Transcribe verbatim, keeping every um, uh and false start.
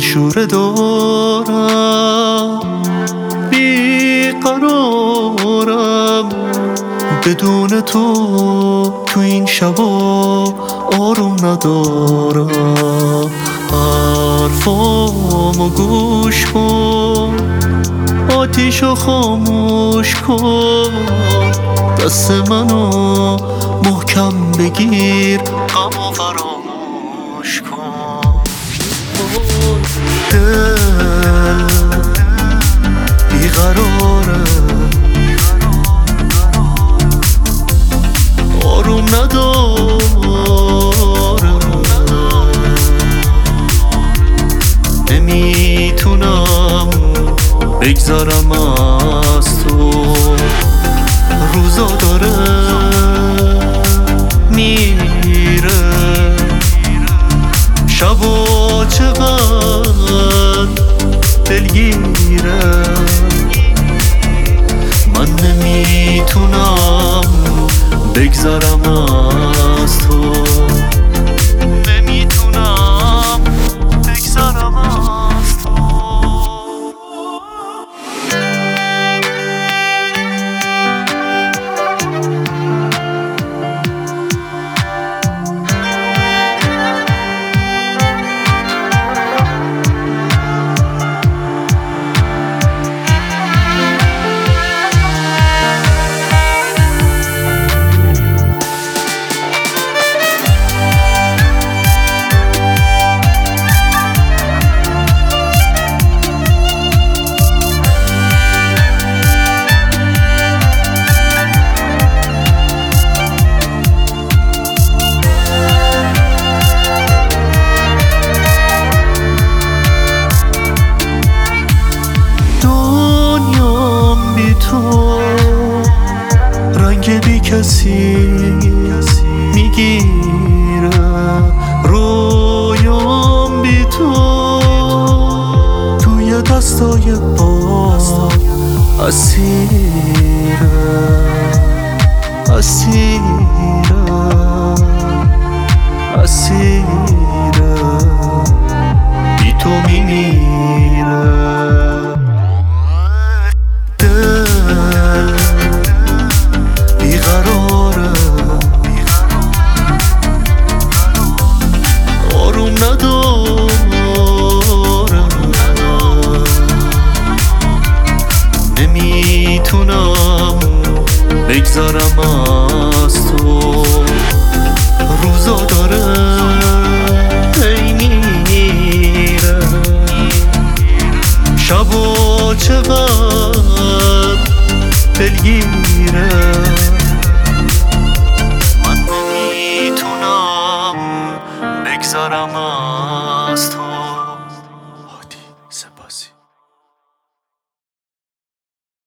شوره دارم، بیقرارم بدون تو. تو این شبا آروم ندارم. حرفامو گوش کن، آتیشو خاموش کن، دست منو محکم بگیر، غمو فراموش کن. دل بیقراره، آروم نداره، نمیتونم بگذارم از تو. روزا داره میره، شبا چقدر دلگیره. من نمیتونم بگذارم از تو، نمیتونم بگذارم از تو. تو رنگ بی کسی میگیره، رویام بی تو توی دستای باد اسیره، اسیره، اسیره، بی تو میمیره. نمیتونم بگذارم از تو. روزا داره هی میره، شبا چقدر دلگیره. من نمیتونم بگذارم از تو.